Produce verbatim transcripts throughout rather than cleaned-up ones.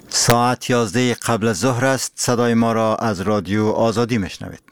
ساعت یازده قبل از ظهر است. صدای ما را از رادیو آزادی میشنوید.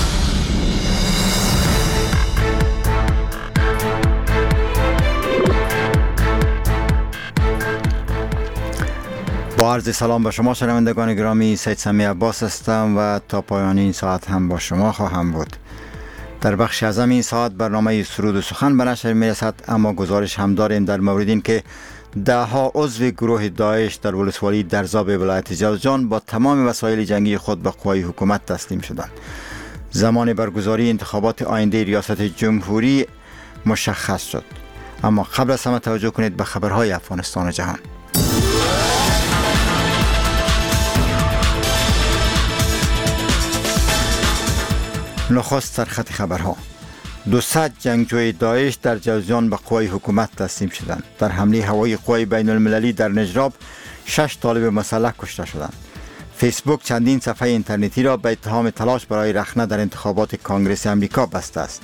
با عرض سلام به شما شنوندگان گرامی، سید سمی عباس هستم و تا پایان این ساعت هم با شما خواهم بود. در بخش از این ساعت برنامه سرود و سخن به نشر میرسد، اما گزارش هم داریم در مورد این که ده ها عضو گروه داعش در ولسوالی درزاب ولایت جوزجان با تمام وسایل جنگی خود به قوای حکومت تسلیم شدند. زمان برگزاری انتخابات آینده ریاست جمهوری مشخص شد. اما قبل از همه توجه کنید به خبرهای افغانستان و جهان. نخست سرخط خبرها. دوصد جنگجوی داعش در جوزجان به قوای حکومت تسلیم شدند. در حمله هوایی قوای بین المللی در نجراب شش طالب مسلح کشته شدند. فیسبوک چندین صفحه اینترنتی را به اتهام تلاش برای رخنه در انتخابات کانگرس امریکا بسته است.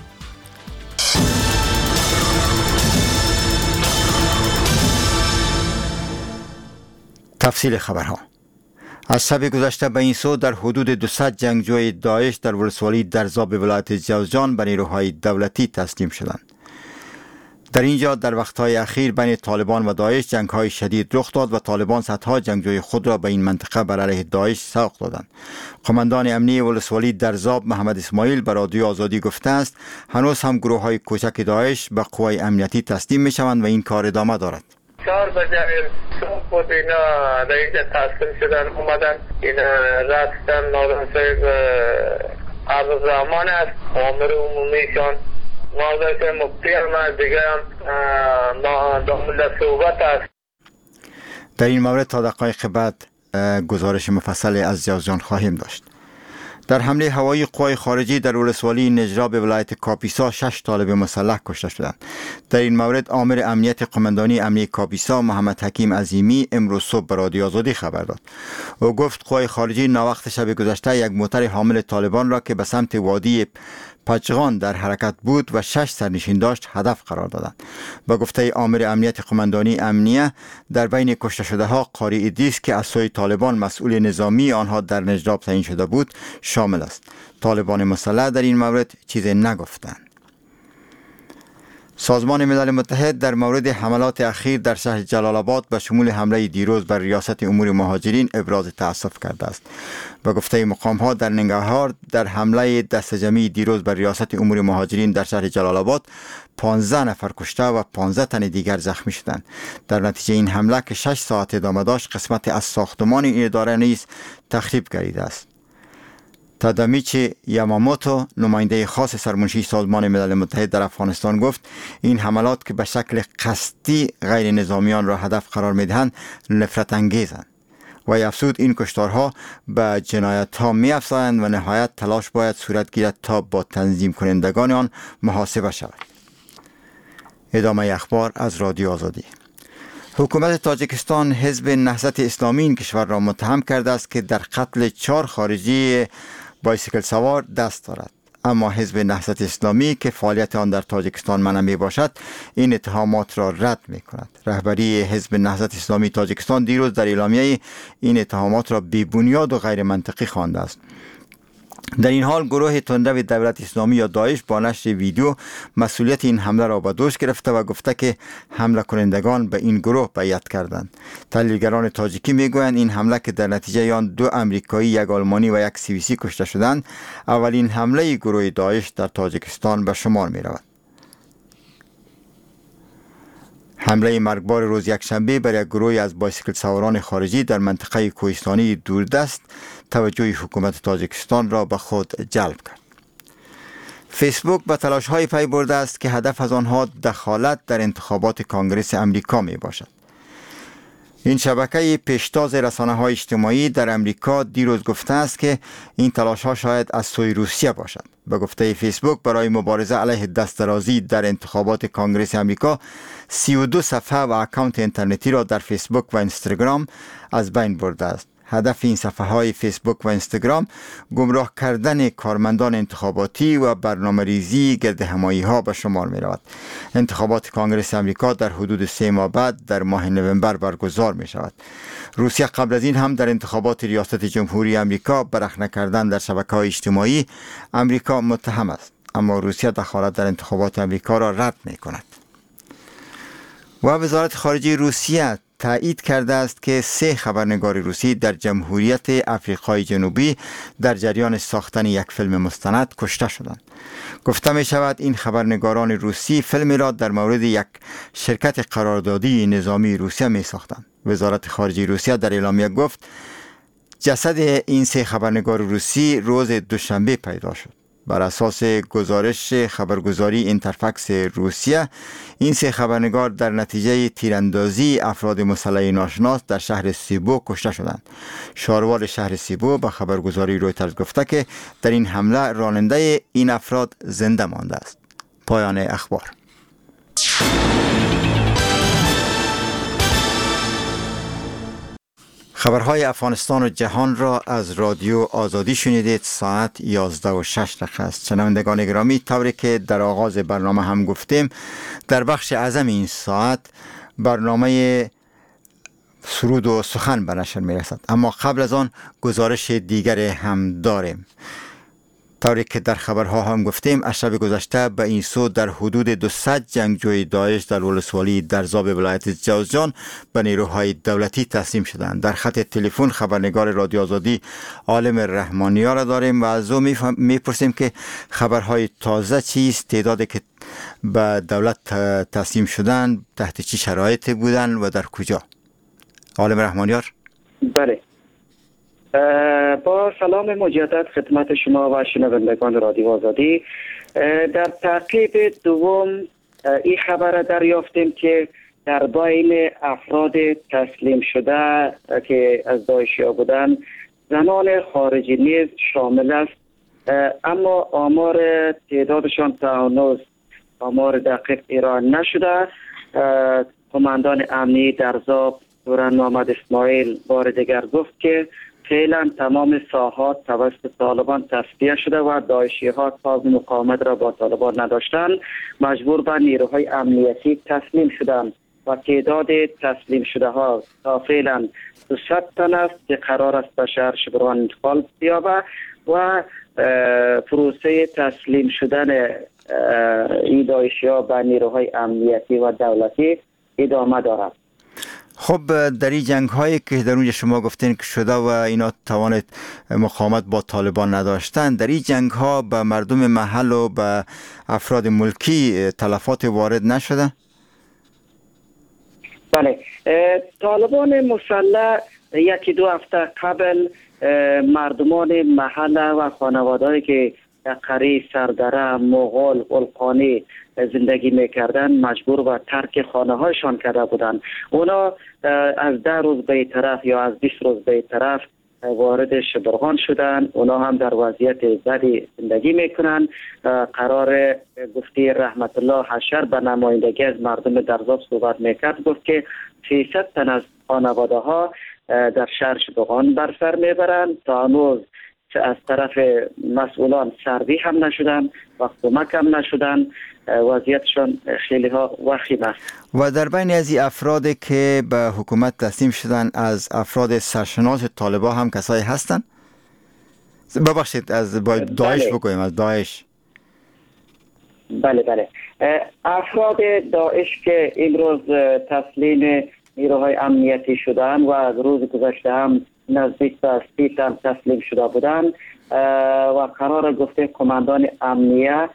تفصیل خبرها. از شب گذشته به این سو در حدود دوصد جنگجوی داعش در ولسوالی درزاب ولایت جوزجان به نیروهای دولتی تسلیم شدند. در اینجا در وقتهای اخیر بین طالبان و داعش جنگ‌های شدید رخ داد و طالبان صدها جنگجوی خود را به این منطقه بر علیه داعش سوق دادند. قماندان امنی ولسوالی درزاب محمد اسماعیل به رادیو آزادی گفته است هنوز هم گروه‌های کوچک داعش به قوای امنیتی تسلیم می‌شوند و این کار ادامه دارد. چهار بجه صبح بود اینا در اینجا تسلیم شدن اومدن. این رستن نادر صاحب عبدالرحمن است، آمر عمومیشان. نادر صاحب مفتی هم دیگه هم دامل صحبت است. در این مورد تا دقایق بعد گزارش مفصل از جوزجان خواهیم داشت. در حمله هوایی قوای خارجی در ولسوالی نجراب ولایت کاپیسا شش طالب مسلح کشته شدند. در این مورد آمر امنیت قماندانی امنیت کاپیسا محمد حکیم عظیمی امروز صبح به رادیو آزادی خبر داد. او گفت قوای خارجی ناوقت شب گذشته یک موتر حامل طالبان را که به سمت وادی پچغان در حرکت بود و شش سرنشین داشت هدف قرار دادند. با گفته آمر امنیت قماندانی امنیه در بین کشته شده ها قاری ادریس که از سوی طالبان مسئول نظامی آنها در نجراب تعیین شده بود شامل است. طالبان مسلح در این مورد چیزی نگفتند. سازمان ملل متحد در مورد حملات اخیر در شهر جلال آباد به شمول حمله دیروز بر ریاست امور مهاجرین ابراز تأسف کرده است. به گفته مقام ها در ننگرهار در حمله دست جمعی دیروز بر ریاست امور مهاجرین در شهر جلال آباد پانزده نفر کشته و پانزده تن دیگر زخمی شدند. در نتیجه این حمله که شش ساعت ادامه داشت قسمت از ساختمان این اداره نیز تخریب گردیده است. تادامیچی یاماموتو نماینده خاص سرمنشی سازمان ملل متحد در افغانستان گفت این حملات که به شکل قصدی غیر نظامیان را هدف قرار میدهند نفرت انگیزند و افزود این کشتارها به جنایت ها می افزایند و نهایت تلاش باید صورت گیرد تا با تنظیم کنندگان آن محاسبه شود. ادامه اخبار از رادیو آزادی. حکومت تاجیکستان حزب نهضت اسلامی این کشور را متهم کرده است که در قتل چهار خارجی بایسیکل سوار دست دارد. اما حزب نهضت اسلامی که فعالیت آن در تاجیکستان منع می باشد این اتهامات را رد می کند. رهبری حزب نهضت اسلامی تاجیکستان دیروز در اعلامیه این اتهامات را بی بنیاد و غیر منطقی خوانده است. در این حال گروه تندرو دولت اسلامی یا داعش با نشر ویدیو مسئولیت این حمله را به دوش گرفته و گفته که حمله کنندگان به این گروه بیعت کردند. تحلیلگران تاجیکی میگویند این حمله که در نتیجه آن دو امریکایی، یک آلمانی و یک سوئیسی کشته شدند اولین حمله گروه داعش در تاجیکستان به شمار می رود. حمله مرگبار روز یکشنبه بر یک گروه از بایسیکل سواران خارجی در منطقه کوهستانی دوردست توجه حکومت تاجیکستان را به خود جلب کرد. فیسبوک به تلاش‌های پی برده است که هدف از آنها دخالت در انتخابات کانگرس امریکا می باشد. این شبکه پیشتاز رسانه‌های اجتماعی در امریکا دیروز گفته است که این تلاش‌ها شاید از سوی روسیه باشد. به گفته فیسبوک برای مبارزه علیه دسترازی در انتخابات کانگرس امریکا سی و دو صفحه و اکانت اینترنتی را در فیسبوک و اینستاگرام از بین برده است. هدف این صفحه های فیسبوک و اینستاگرام گمراه کردن کارمندان انتخاباتی و برنامه ریزی گرد همایی ها به شمار می رود. انتخابات کانگرس امریکا در حدود سه ماه بعد در ماه نوامبر برگزار می شود. روسیه قبل از این هم در انتخابات ریاست جمهوری امریکا به رخنه کردن در شبکه‌های اجتماعی امریکا متهم است، اما روسیه دخالت در انتخابات امریکا را رد می کند. و وزارت خارجه روسیه تایید کرده است که سه خبرنگار روسی در جمهوریت آفریقای جنوبی در جریان ساختن یک فیلم مستند کشته شدند. گفته می شود این خبرنگاران روسی فیلمی را در مورد یک شرکت قراردادی نظامی روسیه می ساختند. وزارت خارجه روسیه در اعلامیه گفت جسد این سه خبرنگار روسی روز دوشنبه پیدا شد. بر اساس گزارش خبرگزاری اینترفکس روسیه، این سه خبرنگار در نتیجه تیراندازی افراد مسلح ناشناس در شهر سیبو کشته شدند. شاروال شهر سیبو به خبرگزاری رویترز گفته که در این حمله راننده این افراد زنده مانده است. پایان اخبار. خبرهای افغانستان و جهان را از رادیو آزادی شنیدید. ساعت یازده و شش دقیقه است. شنوندگان گرامی، طوری که در آغاز برنامه هم گفتیم، در بخش اعظم این ساعت برنامه سرود و سخن به نشر می رسد، اما قبل از آن گزارش دیگر هم داریم. طوری که در خبرها هم گفتیم، از شب گذشته به این سو در حدود دویست جنگجوی داعش در ولسوالی درزاب ولایت جوزجان به نیروهای دولتی تسلیم شدند. در خط تلفن خبرنگار رادیو آزادی عالم رحمانیا را داریم و از او میپرسیم که خبرهای تازه چیست، تعدادی که به دولت تسلیم شدند تحت چه شرایطی بودند و در کجا؟ عالم رحمانیار. بله، با سلام مجدد خدمت شما و شنوندگان رادیو آزادی. در تعقیب دوم این خبر دریافتیم که در بین افراد تسلیم شده که از داعشی ها بودند زنان خارجی نیز شامل است، اما آمار تعدادشان تا هنوز آمار دقیق ایران نشده. قماندان امنی درزاب دوران محمد اسماعیل بار دیگر گفت که فعلا تمام ساحات توسط طالبان تصفیه شده و داعشی ها تا مقاومت را با طالبان نداشتند مجبور به نیروهای امنیتی تسلیم شدند و تعداد تسلیم شده ها تا فعلا دویست تن است که قرار است به شهر شبروان انتقال یابد و پروسه تسلیم شدن این داعشی ها به نیروهای امنیتی و دولتی ادامه دارد. خب در این جنگ هایی که در اونجا شما گفتین که شده و اینا توانت مقاومت با طالبان نداشتن، در این جنگ ها به مردم محل و به افراد ملکی تلفات وارد نشده؟ بله، طالبان مسلح یکی دو هفته قبل مردمان محل و خانوادهایی که در قریه سردره مغول القانی زندگی میکردن مجبور به ترک خانه هایشان کرده بودند. اونا از ده روز به طرف یا از بیست روز به طرف وارد شبرغان شدن. اونا هم در وضعیت بدی زندگی میکنن. قرار گفتی رحمت الله حشر به نمایندگی از مردم درزاب صحبت میکرد، گفت که سیصد تن از خانواده ها در شهر شبرغان بر سر میبرند. تا هنوز از طرف مسئولان سروی هم نشدن و کمک هم نشدن. وضعیتشان خیلی ها وخیم است. و در بین از این افرادی که به حکومت تسلیم شدن از افراد سرشناس طالبان هم کسایی هستن؟ ببخشید از باید داعش بله. بگویم از داعش. بله بله افراد داعش که امروز تسلیم نیروهای امنیتی شدن و از روز گذشته هم نزدیک به سی تن تسلیم شده بودند و قرار گفته قماندان امنیه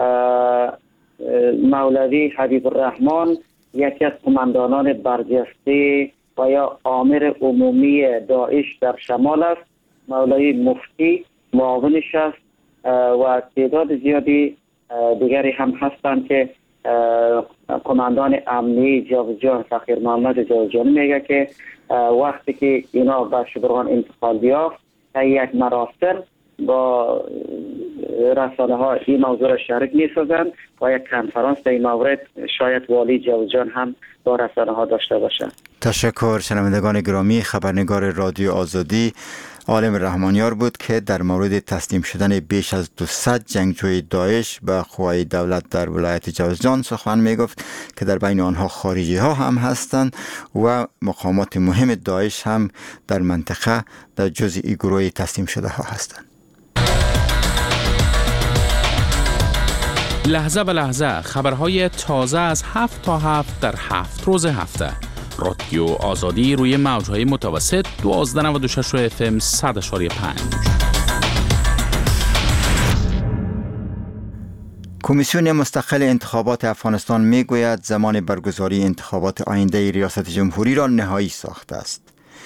مولوی حبیب الرحمن یکی از قماندانان برجسته و یا آمر عمومی داعش در شمال است. مولوی مفتی معاونش است و تعداد زیادی دیگری هم هستند که قماندان امنی جوزجان فقیر محمد جوزجان میگه که وقتی که اینا به شبرغان انتقال یافت تا یک مراسم با رسانه ها این موضوع را شریک می سازند و یک کنفرانس در این مورد شاید والی جوزجان هم با رسانه ها داشته باشند. تشکر. شنوندگان گرامی، خبرنگار رادیو آزادی عالم رحمانیار بود که در مورد تسلیم شدن بیش از دویست جنگجوی داعش به قوای دولت در ولایت جوزجان سخن می گفت که در بین آنها خارجی ها هم هستند و مقامات مهم داعش هم در منطقه در جزء این گروه تسلیم شده ها هستند. لحظه به لحظه خبرهای تازه از هفت تا هفت در هفت روز هفته. رادیو آزادی روی موجهای متوسط دوازده نود و شش اف ام صد و پنج. کمیسیون مستقل انتخابات افغانستان می گوید زمان برگزاری انتخابات آینده ریاست جمهوری را نهایی ساخته است.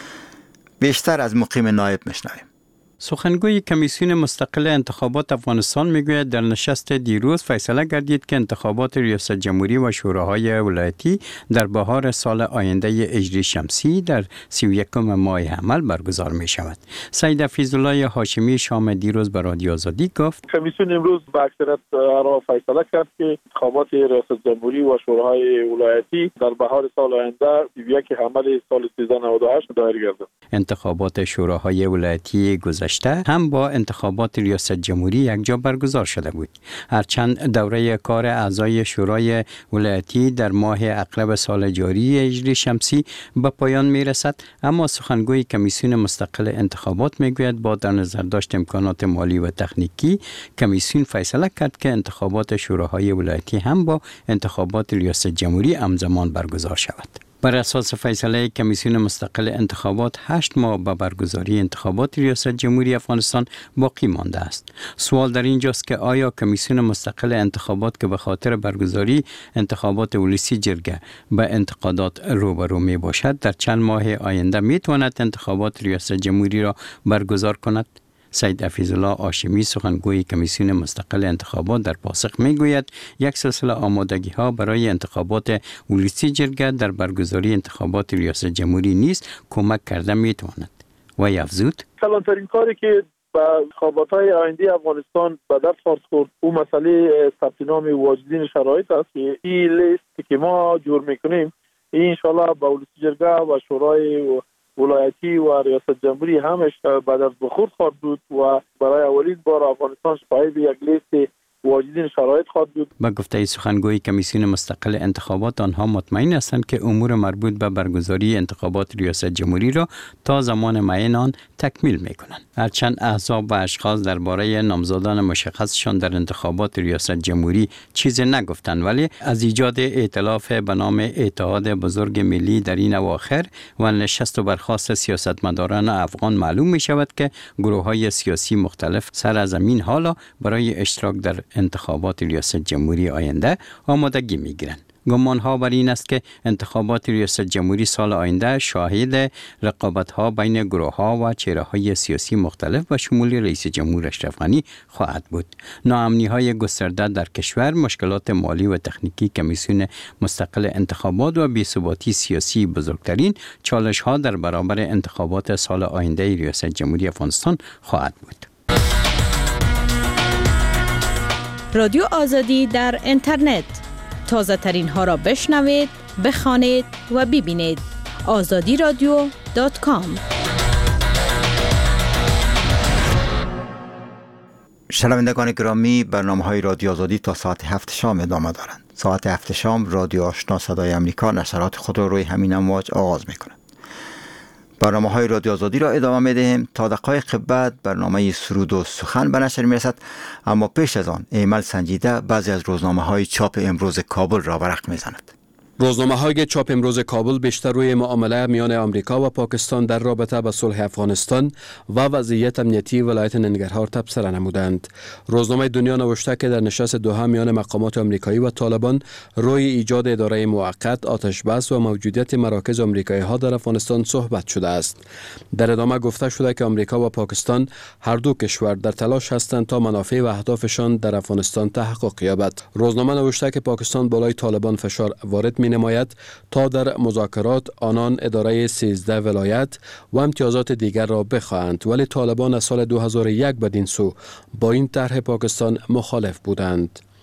بیشتر از مقیم نایب میشنویم. سخنگوی کمیسیون مستقل انتخابات افغانستان میگوید در نشست دیروز فیصله گردید که انتخابات ریاست جمهوری و شوراهای ولایتی در بهار سال آینده هجری شمسی در سی و یکم ماه حمل برگزار می شود. سید فیض‌الله هاشمی شام دیروز به رادیو آزادی گفت کمیسیون امروز به اکثریت را فیصله کرد که انتخابات ریاست جمهوری و شوراهای ولایتی در بهار سال آینده سی و یک حمل سال سیزده نود و هشت دایر گردد. انتخابات شوراهای ولایتی گذشته هم با انتخابات ریاست جمهوری یکجا برگزار شده بود. هرچند دوره کار اعضای شورای ولایتی در ماه اغلب سال جاری هجری شمسی به پایان می رسد، اما سخنگوی کمیسیون مستقل انتخابات می گوید با در نظر داشت امکانات مالی و تکنیکی کمیسیون فیصله کرد که انتخابات شوراهای ولایتی هم با انتخابات ریاست جمهوری همزمان برگزار شود. بر اساس فیصله کمیسیون مستقل انتخابات هشت ماه به برگزاری انتخابات ریاست جمهوری افغانستان باقی مانده است. سوال در اینجاست که آیا کمیسیون مستقل انتخابات که به خاطر برگزاری انتخابات ولسی جرگه به انتقادات روبرو می باشد در چند ماه آینده می تواند انتخابات ریاست جمهوری را برگزار کند؟ سید فیض‌الله هاشمی سخنگوی کمیسیون مستقل انتخابات در پاسخ میگوید یک سلسله آمادگی ها برای انتخابات ولسی جرگه در برگزاری انتخابات ریاست جمهوری نیز کمک کرده میتواند. و افزود کلانترین کاری که با انتخابات های آینده افغانستان به دست خواهد خورد او مسئله ثبت نام واجدین شرایط است که این لیست که ما جور میکنیم این انشالله با ولسی جرگه و شورای ولایتی و ریاست جمهوری همش بعد از بخورد خواهد بود و برای اولین بار افغانستان صاحب یک لیست واجدین شرایط خواهد بود. با گفته سخنگوی کمیسیون مستقل انتخابات آنها مطمئن هستند که امور مربوط به برگزاری انتخابات ریاست جمهوری را تا زمان معین آن تکمیل میکنند. هرچند احزاب و اشخاص درباره نامزدان مشخصشان در انتخابات ریاست جمهوری چیزی نگفتند، ولی از ایجاد ائتلاف به نام اتحاد بزرگ ملی در این اواخر و نشست و برخاست سیاستمداران افغان معلوم می شود که گروه های سیاسی مختلف سر از زمین حالا برای اشتراک در انتخابات ریاست جمهوری آینده آمادگی می گیرند. گمان ها بر این است که انتخابات ریاست جمهوری سال آینده شاهد رقابت ها بین گروه ها و چهره های سیاسی مختلف و شمول رئیس جمهور اشرف غنی خواهد بود. ناامنی های گسترده در کشور، مشکلات مالی و تکنیکی کمیسیون مستقل انتخابات و بی‌ثباتی سیاسی بزرگترین چالش ها در برابر انتخابات سال آینده ریاست جمهوری افغانستان خواهد بود. رادیو آزادی در اینترنت، تازه ترین ها را بشنوید، بخوانید و ببینید. آزادی رادیو دات کام. شنوندگان گرامی، برنامه‌های رادیو آزادی تا ساعت هفت شام ادامه دارند. ساعت هفت شام رادیو آشنا صدای امریکا نشرات خود را روی همین امواج آغاز می‌کند. برنامه‌های رادیو آزادی را ادامه می‌دهیم. تا دقایق بعد برنامه سرود و سخن به نشر می‌رسد، اما پیش از آن ایمل سنجیده بعضی از روزنامه‌های چاپ امروز کابل را ورق می‌زند. روزنامه‌های چاپ امروز کابل بیشتر روی معامله میان آمریکا و پاکستان در رابطه با صلح افغانستان و وضعیت امنیتی ولایت ننگرهار تبصره نمودند. روزنامه دنیا نوشته که در نشست دوحه میان مقامات آمریکایی و طالبان روی ایجاد اداره موقت، آتش بس و موجودیت مراکز آمریکایی‌ها در افغانستان صحبت شده است. در ادامه گفته شده که آمریکا و پاکستان هر دو کشور در تلاش هستند تا منافع و اهدافشان در افغانستان تحقق یابد. روزنامه نوشته که پاکستان بالای طالبان فشار وارد می نماید تا در مذاکرات آنان اداره سیزده ولایت و امتیازات دیگر را بخواهند، ولی طالبان از سال دو هزار و یک بدین سو با این طرح پاکستان مخالف بودند.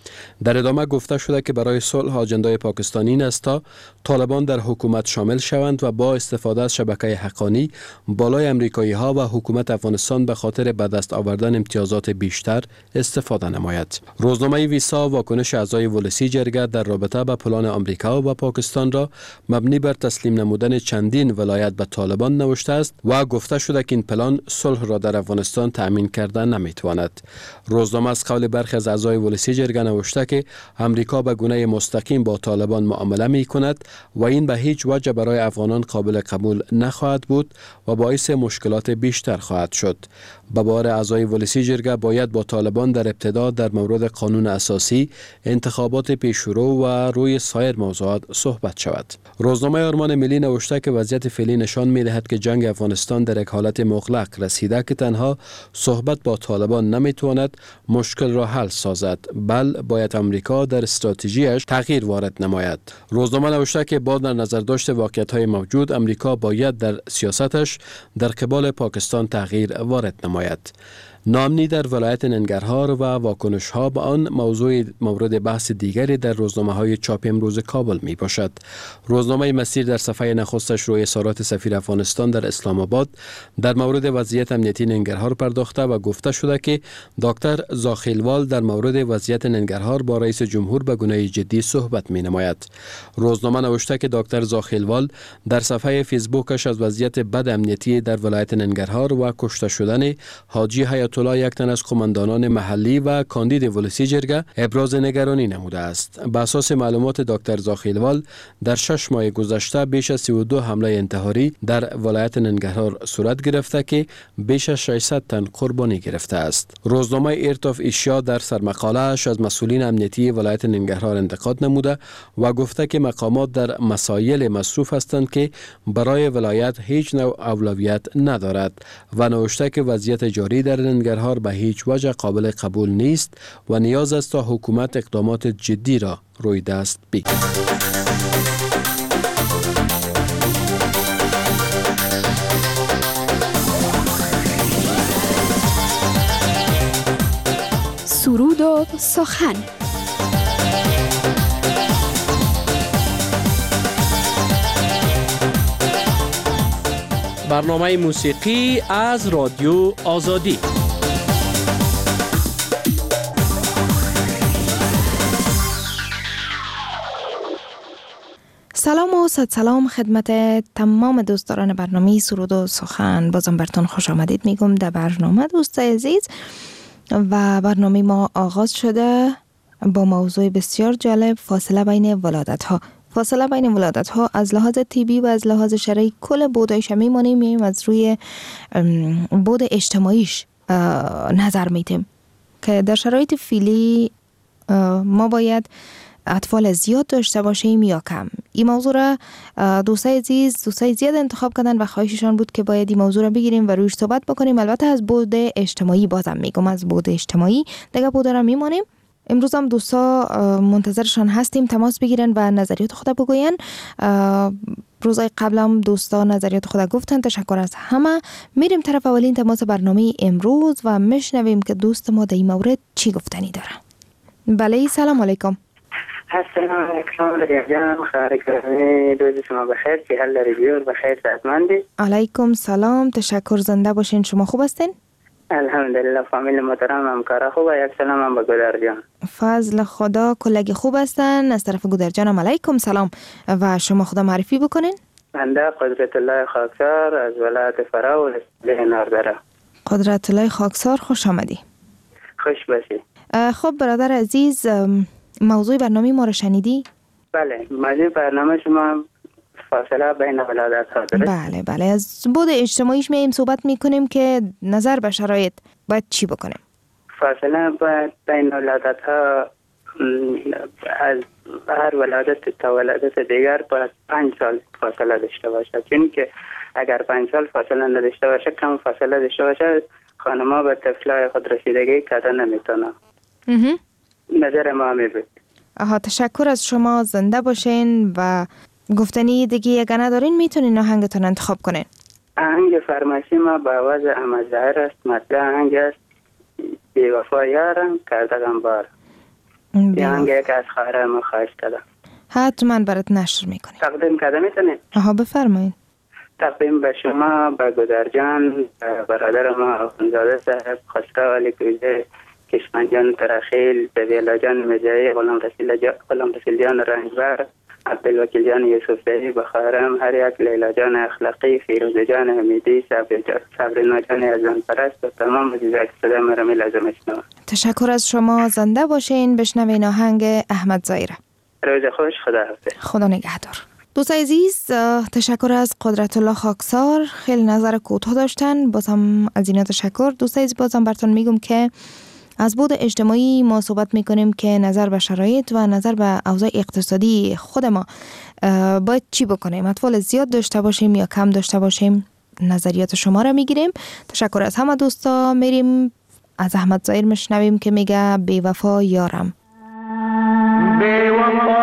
در ادامه گفته شده که برای صلح آجندای پاکستانی این است تا طالبان در حکومت شامل شوند و با استفاده از شبکه حقانی بالای امریکایی ها و حکومت افغانستان به خاطر به دست آوردن امتیازات بیشتر استفاده نماید. روزنامه ویسا واکنش اعضای ولسی جرگه در رابطه با پلان آمریکا و پاکستان را مبنی بر تسلیم نمودن چندین ولایت به طالبان نوشته است و گفته شده که این پلان صلح را در افغانستان تأمین کرده نمیتواند. روزنامه از قول برخی از اعضای ولسی جرگه نوشته که امریکا به گونه مستقیم با طالبان معامله می کند و این به هیچ وجه برای افغانان قابل قبول نخواهد بود و باعث مشکلات بیشتر خواهد شد. به باور اعضای ولسی جرگه باید با طالبان در ابتدا در مورد قانون اساسی، انتخابات پیشرو و روی سایر موضوعات صحبت شود. روزنامه آرمان ملی نوشته که وضعیت فعلی نشان می دهد که جنگ افغانستان در یک حالت مغلق رسیده که تنها صحبت با طالبان نمی تواند مشکل را حل سازد، بل باید امریکا در استراتژیش تغییر وارد نماید. روزنامه نوشته که با در نظر داشت واقعیت‌های موجود امریکا باید در سیاستش در قبال پاکستان تغییر وارد نماید. ناامنی در ولایت ننگرهار و واکنش ها به آن موضوع مورد بحث دیگری در روزنامه های چاپ امروز کابل می باشد. روزنامه مسیر در صفحه نخستش روی اظهارات سفیر افغانستان در اسلام آباد در مورد وضعیت امنیتی ننگرهار پرداخته و گفته شده که دکتر زاخیلوال در مورد وضعیت ننگرهار با رئیس جمهور به گونه جدی صحبت می نماید. روزنامه نوشته که دکتر زاخیلوال در صفحه فیسبوکش از وضعیت بد امنیتی در ولایت ننگرهار و کشته شدن حاجی حیات الله یک تن از قماندانان محلی و کاندید ولسی جرگه ابراز نگرانی نموده است. بر اساس معلومات دکتر زاخیلوال در شش ماه گذشته بیش از سی و دو حمله انتحاری در ولایت ننگرهار صورت گرفته که بیش از ششصد تن قربانی گرفته است. روزنامه ایرت آف ایشیا در سرمقاله‌اش از مسئولین امنیتی ولایت ننگرهار انتقاد نموده و گفته که مقامات در مسائل مصروف هستند که برای ولایت هیچ نوع اولویت ندارد و نوشته که وضعیت جاری در ننگرهار به هیچ وجه قابل قبول نیست و نیاز است تا حکومت اقدامات جدی را روی دست بگیرد. سرود و سخن. برنامه موسیقی از رادیو آزادی. سلام و صد سلام خدمت تمام دوستان برنامه سرود و سخن. بازم براتون خوش آمدید میگم در برنامه دوست عزیز. و برنامه ما آغاز شده با موضوع بسیار جالب، فاصله بین ولادت ها. فاصله بین ولادت ها از لحاظ طبی و از لحاظ شرعی کل بودایش میمانیم، میایم از روی بود اجتماعیش نظر میتیم که در شرایط فعلی ما باید اطفال زیاد داشته باشیم یا کم. این موضوع را دوستای عزیز دوستای زیاد انتخاب کردن و خواهششان بود که باید این موضوع را بگیریم و رویش صحبت بکنیم. البته از بود اجتماعی، بازم میگم از بود اجتماعی دیگه بود را میمانیم. امروز هم دوستا منتظرشان هستیم تماس بگیرن و نظریات خود بگوین. روزای قبل هم دوستا نظریات خود گفتن. تشکر از همه. میریم طرف اولین تماس برنامه امروز و میشنویم که دوست ما در این مورد چی گفتنی داره. بله، سلام علیکم. السلام علیکم ریاضیان، خیلی کرمی روز شما بخیر، که حال ریویور بخیر، صحتمندی؟ علیکم سلام، تشکر، زنده باشین. شما خوب هستین؟ الحمدلله، فامیل محترم همکارا خوبه. یک سلام هم به گودر جان. فضل خدا، کلگی خوب هستن. از طرف گودر جانم علیکم سلام. و شما خدا معرفی بکنین. بنده قدرت الله خاکسار از ولایت فرا و لسبه ناردره. قدرت الله خاکسار، خوش آمدی. خوش باشی. خب برادر عزیز، موضوع برنامه ما رو شنیدی؟ بله، موضوع برنامه شما فاصله بین ولادت ها داره. بله بله، از بود اجتماعیش میایم صحبت میکنیم که نظر به شرایط باید چی بکنیم. فاصله بین ولادت ها از هر ولادت تا ولادت دیگر باید پنج سال فاصله داشته باشه، چون که اگر پنج سال فاصله نداشته باشه، کم فاصله داشته باشه، خانم‌ها به طفلای خود رسیدگی کردن نمیتونه. نظر ما می بود. آها، تشکر از شما، زنده باشین. و گفتنی دیگه اگه ندارین میتونین آهنگتون انتخاب کنین. آهنگ فرمایشی ما با آواز احمد ظاهر است. مطلع آهنگ است بی وفا یارم کرده غمبار. این آهنگ یک از خواهرم خواهش کردم. حتما برات نشر میکنیم. تقدیم کرده میتونید؟ آها بفرمایید. تقدیم به شما، به گذرجان، برادر ما اخوندزاده صاحب، خسرو علی کوزه، کشمن جان ترخیل، جویلا جان مجایی، غلام رسول جان غلام رسول جان رنجبر، عبدالوکیل جان یوسفزئی، بخارم، هر یک، لیلا جان اخلاقی، فیروز جان حمیدی، صبرینا جان ازان پرست و تمام عزیزان که صدای مرا می‌لازم میشنوند. تشکر از شما. زنده باشین. بشنوین آهنگ احمد ظاهره. روز خوش. خدا حافظ. خدا نگهدار. دوست عزیز، تشکر از قدرت الله خاکسار، خیلی نظر کوتاه داشتن. بازم از اینا تشکر. دوست عزیز، بازم براتون میگم که از بود اجتماعی ما صحبت میکنیم که نظر به شرایط و نظر به اوضاع اقتصادی خود ما باید چی بکنیم، اطفال زیاد داشته باشیم یا کم داشته باشیم. نظریات شما را میگیریم. تشکر از همه دوستا. میریم از احمد ظاهر میشنویم که میگه بی وفا یارم. بی وفا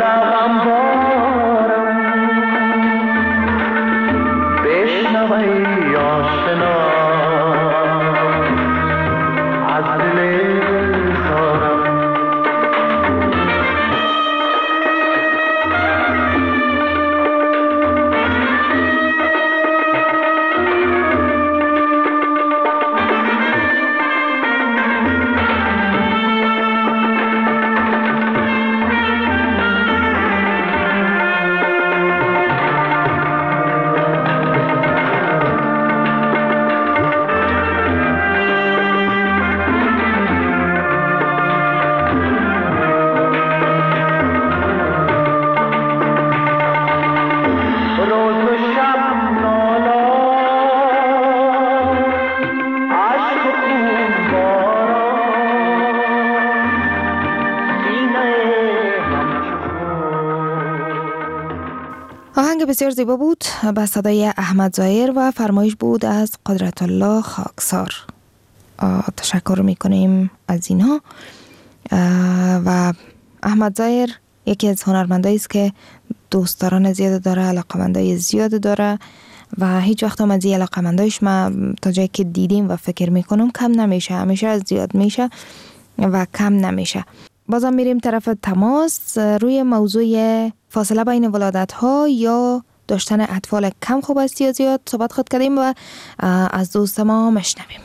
Bye. آهنگ بسیار زیبا بود با صدای احمد ظاهر و فرمایش بود از قدرت الله خاکسار. تشکر میکنیم از اینها. و احمد ظاهر یکی از هنرمندایی است که دوستداران زیاد داره، علاقمندای زیاد داره و هیچ وقت هم از این علاقمندایش ما تا جایی که دیدیم و فکر میکنم کم نمیشه، همیشه از زیاد میشه و کم نمیشه. بازم میریم طرف تماس روی موضوع فاصله بین ولادت ها یا داشتن اطفال کم خوب است یا زیاد صحبت خود کردیم و از دوست ما مشنویم.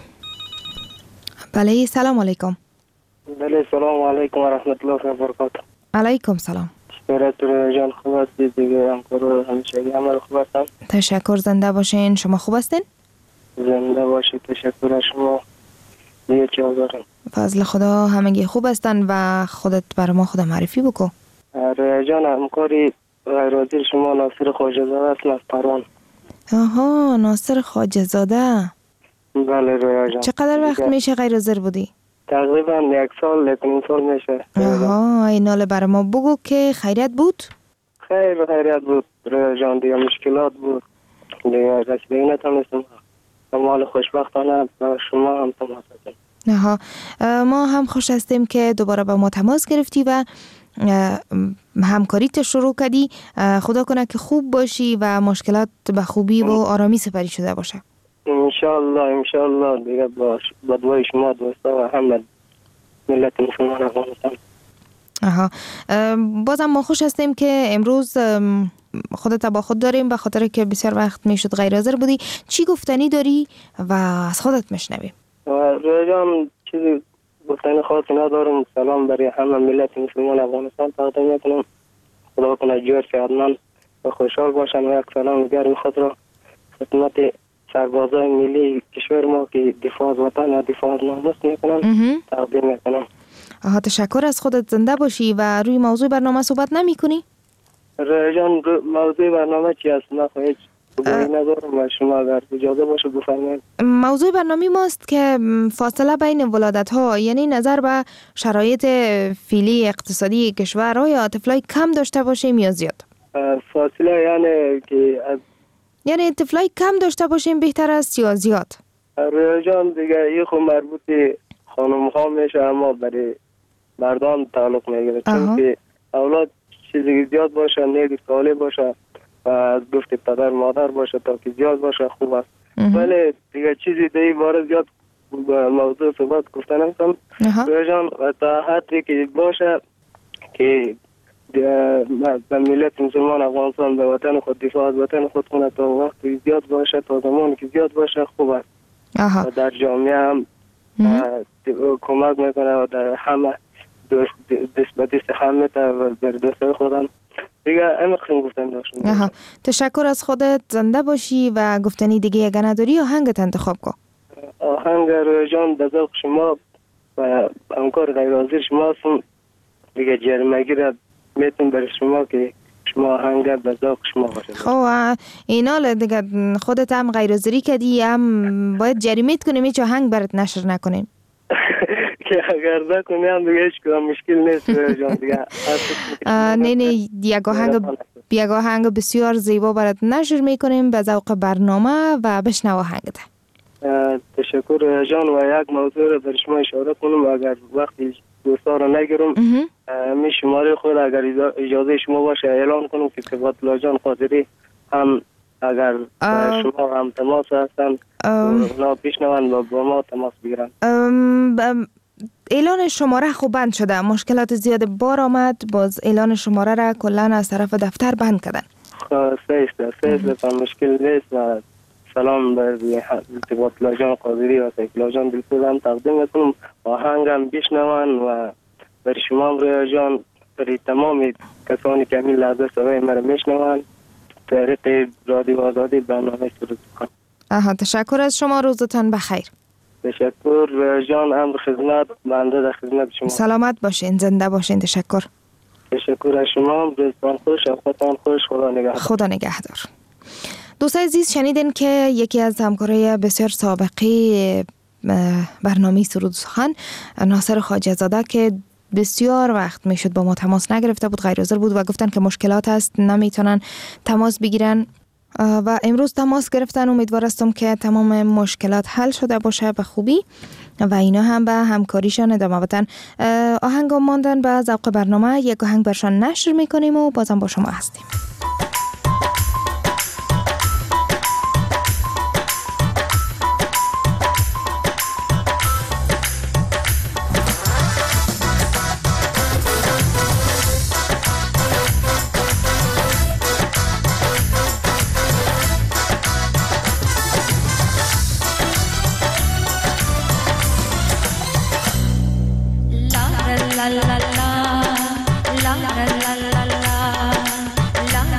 بله سلام علیکم. بله سلام علیکم و رحمت الله و برکاته. علیکم سلام. شکر جان خوب هستید دیگه، همکار همیشگی همه خوب هستم. تشکر، زنده باشین. شما خوب هستین؟ زنده باشید. تشکر از شما. دیگه چه دارم؟ فضل خدا همگی خوب هستن و خودت بر ما خود معرفی بکن. ریاض جان همکاری غیرحاضر شما ناصر خواجه زاده است از پروان. آها ناصر خواجه زاده. بله ریاض جان. چقدر وقت میشه غیر حاضر بودی؟ تقریبا یک سال یک سال میشه. آها اینال بر ما بگو که خیریت بود؟ خیر خیریت بود ریاض جان، دیگه مشکلات بود دیگه رسیدگی نتونستم. مال خوشبختانه با شما هم تماس گرفتیم. آها ما هم خوش هستیم که دوباره با ما تماس گرفتی و همکاریت شروع کردی. خدا کنه که خوب باشی و مشکلات به خوبی و آرامی سپری شده باشه. انشالله انشالله دیگه با با دعای شما دوستا و همه ملت مسلمان افغانستان. آها بازم ما خوش هستیم که امروز خودت با خود داریم به خاطر که بسیار وقت میشد غیر حاضر بودی. چی گفتنی داری و از خودت میشنویم؟ رجام چیزی گفتنی خاصی ندارم. سلام برای همه ملت مسلمان افغانستان تقدیم میکنم. خدا کنه جور سعادتمند و خوشحال باشن و یک سلام گرم خود را خدمت سربازای ملی کشور ما که دفاع از وطن و دفاع از ناموس میکنن تقدیم میکنم. آها تشکر، از خودت زنده باشی. و روی موضوع برنامه صحبت نمی کنی؟ رجان موضوع برنامه چی است؟ من خواهید بگویی ندارم و شما اگر اجازه باشه بفرمایید. موضوع برنامه ماست که فاصله بین ولادت ها، یعنی نظر به شرایط فعلی اقتصادی کشور، آیا طفلای کم داشته باشیم یا زیاد؟ فاصله یعنی که از یعنی طفلای کم داشته باشیم بهتر است یا زیاد؟ رجان دیگه این خود مربوط خانم ها میشه، اما برای مردان تعلق میگیره چون که اولاد چیزی زیاد باشه، نیک ساله باشه و از گفت پدر مادر باشه تا که زیاد باشه خوب است. ولی دیگه چیزی دیگه باره زیاد موضوع صحبت گفتن هستم رجان و تا حدی که باشه که به ملت مسلمان افغانستان به وطن خود دفاع از وطن خود کنه تا وقتی زیاد باشه، تا زمانی که زیاد باشه خوب است. و در جامعه هم کمک میکنه و در همه دست به دست همه تا در دست خودم دیگه همه قسم گفتن داشتم. تشکر، از خودت زنده باشی و گفتنی دیگه اگه نداری آهنگت انتخاب کن. آهنگ رویجان به ذوق شما و همکار غیر حاضر شما هستم دیگه جرمگی را میتون برای شما که شما آهنگ به ذوق شما باشه. خب اینا دیگه خودت هم غیر حاضری کردی، هم باید جریمت کنیم هیچ آهنگ برات نشر نکنیم. که اگر نکنیم دیگه هیچ کدام مشکل نیست جان دیگه. نه نه یک آهنگ یک آهنگ بسیار زیبا برات نشر میکنیم به ذوق برنامه و بشنو آهنگت. تشکر جان و یک موضوع رو برای شما اشاره کنم اگر وقتی دوستا رو نگیرم می شماره خود اگر اجازه شما باشه اعلان کنم که قدرت الله جان قادری هم اگر شما هم تماس هستن اونا پیشنوان و با ما تماس بگیرن. اعلان شماره خوب بند شده، مشکلات زیاد بار آمد، باز اعلان شماره را کلن از طرف دفتر بند کردن. سیسته سیسته مشکل نیست و سلام بر قدرت الله جان قادری و سیکلا جان دلسوز هم تقدیم میکنم. آهنگم بشنون و برای شما رویا جان برای تمام کسانی که همین لحظه صدای مرا میشنون طریق رادیو آزادی برنامه سرود کنم. آها تشکر از شما، روزتان بخیر. تشکر رویا جان، امر خدمت بنده در خدمت شما. سلامت باشین، زنده باشین. تشکر. تشکر از شما، روزتان خوش، اوقاتتان خوش، خدا نگهدار. خدا نگهدار. دوستان عزیز شنیدین که یکی از همکارای بسیار سابقه برنامه سرود سخن ناصر خواجه زاده که بسیار وقت میشد با ما تماس نگرفته بود، غیر حاضر بود و گفتن که مشکلات هست نمیتونن تماس بگیرن و امروز تماس گرفتن. امیدوار هستم که تمام مشکلات حل شده باشه به خوبی و اینا هم به همکاریشان ادامه بدن. آهنگ ماندن به ذوق برنامه، یک آهنگ برشان نشر میکنیم و بازم با شما هستیم. la la la la la la la la la la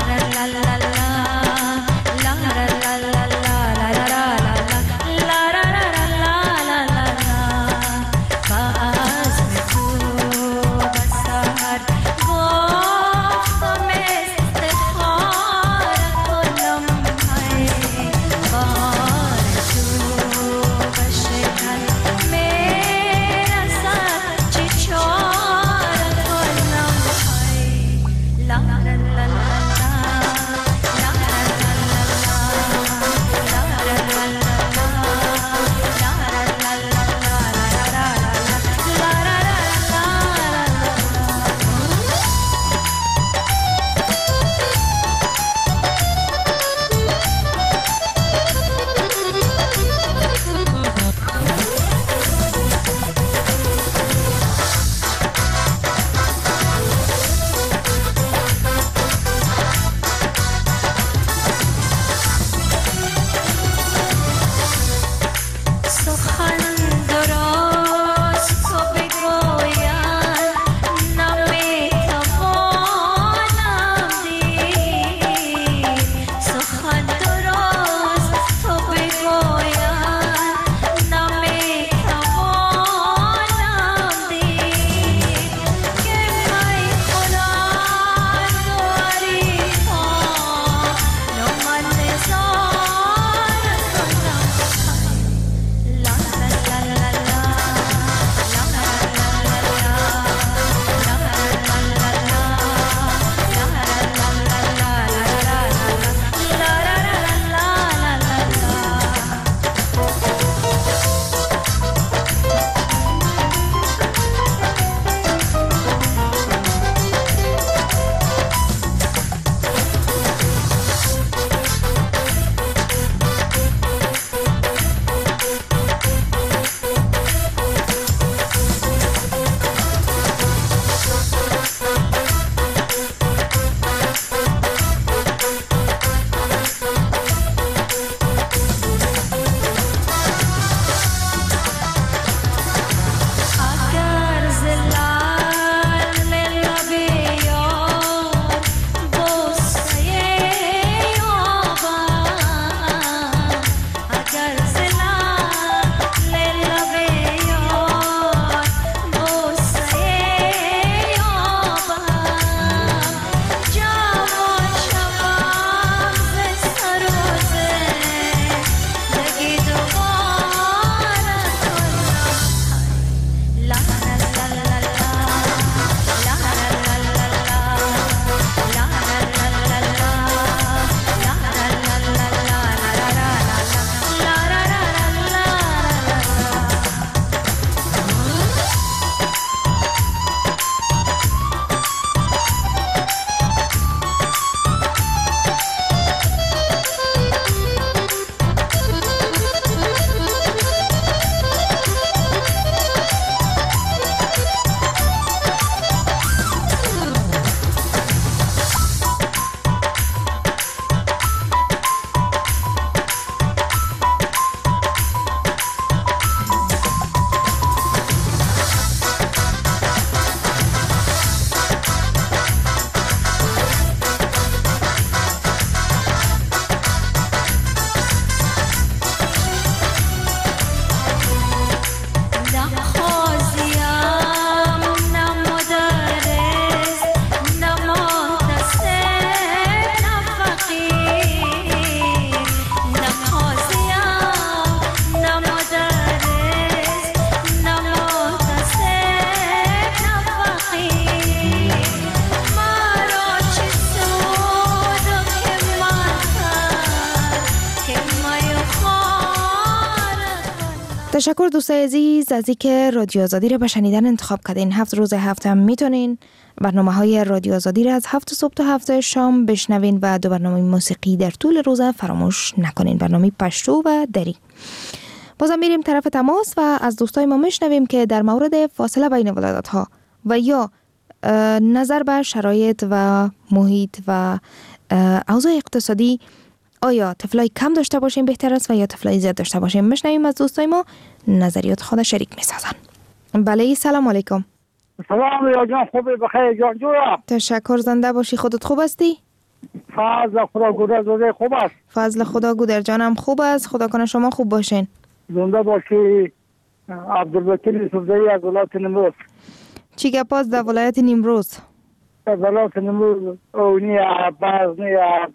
تشکر دوستای عزیز از اینکه رادیو آزادی را به شنیدن انتخاب کردین. هفت روز هفته هم میتونین برنامه های رادیو آزادی را از هفت صبح تا هفت شام بشنوین و دو برنامه موسیقی در طول روز فراموش نکنین، برنامه پشتو و دری. بازم میریم طرف تماس و از دوستای ما میشنویم که در مورد فاصله بین ولایت ها و یا نظر به شرایط و محیط و اوضاع اقتصادی آیا طفلای کم داشته باشیم بهتر است و یا طفلای زیاد داشته باشیم؟ میشنویم از دوستای ما نظریات خود شریک میسازن. بله سلام علیکم. سلام یا جان، خوبی بخیر جان جورا؟ تشکر، زنده باشی. خودت خوب هستی؟ فضل خدا گودر زاده خوب است. فضل خدا گودر جانم خوب است. خدا کنه شما خوب باشین. زنده باشی. عبدالوکیل یوسفزئی از ولایت نیمروز. چی گپاست در ولایت نیمروز؟ ولایت نیمروز اونی بعضی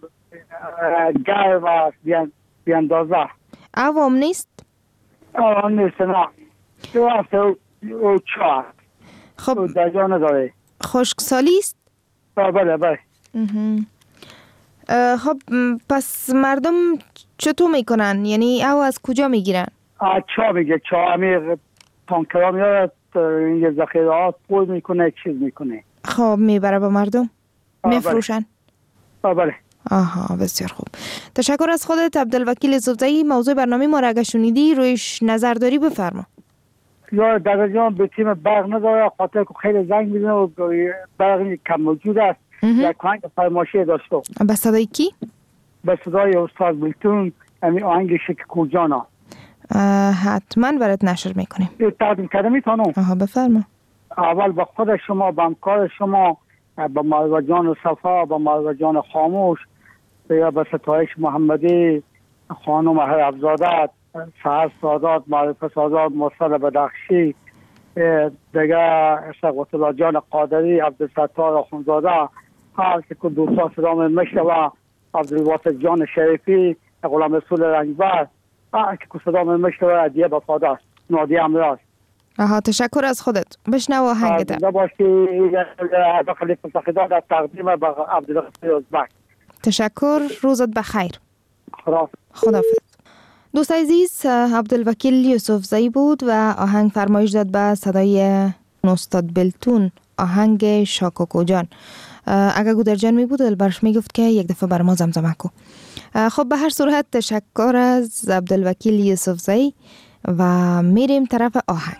گرم است بیاندازه. عوام نیست؟ عوام نیست نه. دو هفته او چهار. خب در جا نداره. خشکسالی است؟ بله بله. خب پس مردم چطور میکنن؟ یعنی او از کجا میگیرن؟ چا میگه چا امیر تانکرها میاد این ذخیرات پول میکنه چیز میکنه. خب میبره به مردم میفروشن؟ بله. آها بسیار خوب. تشکر از خودت عبدالوکیل یوسفزئی. موضوع برنامه ما را اگه شنیدی رویش نظر داری بفرما. یا در جان به تیم برق نداره، خاطر که خیلی زنگ میزنه و برق کم موجود است. یک آهنگ فرمایشی داشته. به صدای کی؟ به صدای استاد بلتون، همین آهنگ شک کوجانا. حتما برات نشر میکنیم. تقدیم کرده میتونم؟ آها بفرما. اول به خود شما، به همکار شما، به مروه جان صفا، به مروه جان خاموش، یا به ستایش محمدی، خانم هرابزاده، سهر سادات، معرفت سادات، مرسل بدخشی، دیگه شقوت الله جان قادری، عبدالستار آخونزاده، هر که دوستا سلام مشتوه، عبدالواسط جان شریفی، غلام رسول رنگبر، هر که سلام مشتوه، عدیه بفادر، نادی امراض. آها تشکر از خودت. بشنو آهنگ ده. باشی داخل فلسفه در تقدیم به عبدالغفور ازبک. تشکر، روزت بخیر. خدا خداحافظ. دوست عزیز عبدالوکیل یوسفزئی بود و آهنگ فرمایش داد به صدای استاد بلتون، آهنگ شاکوکو جان. اگه گودر جان می بود برش می گفت که یک دفعه بر ما زمزمه کو. خب به هر صورت تشکر از عبدالوکیل یوسفزئی و میریم طرف آهنگ.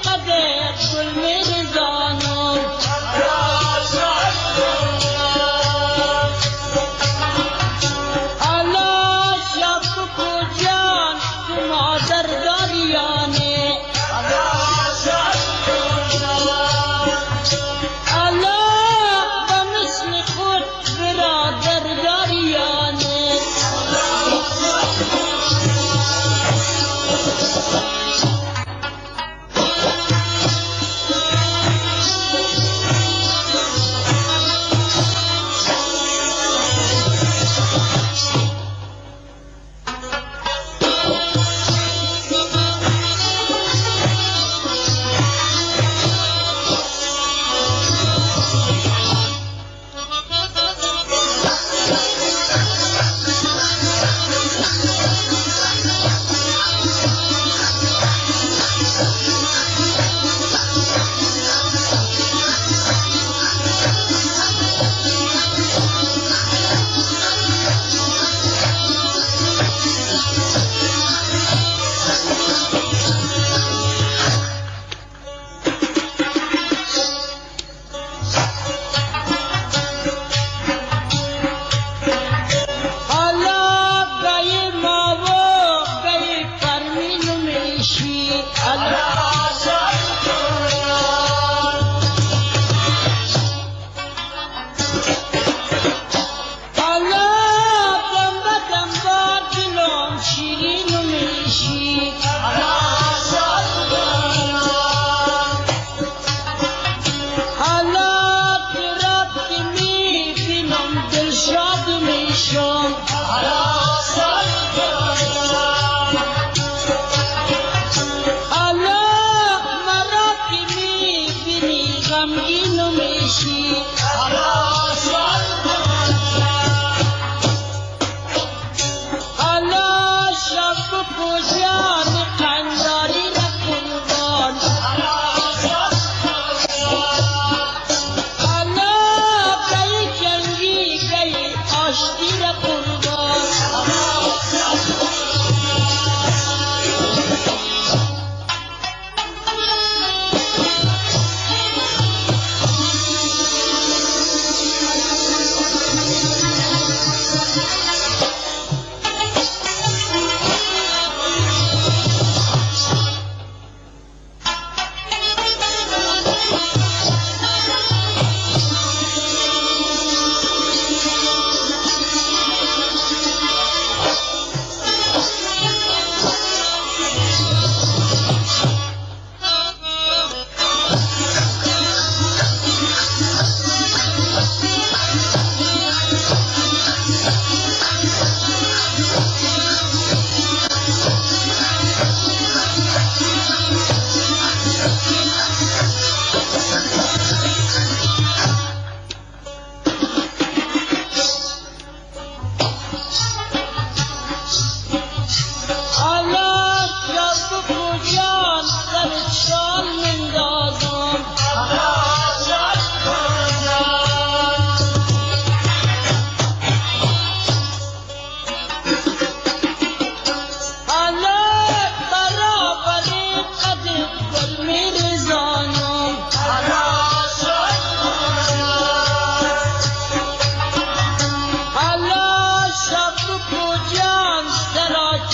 Allah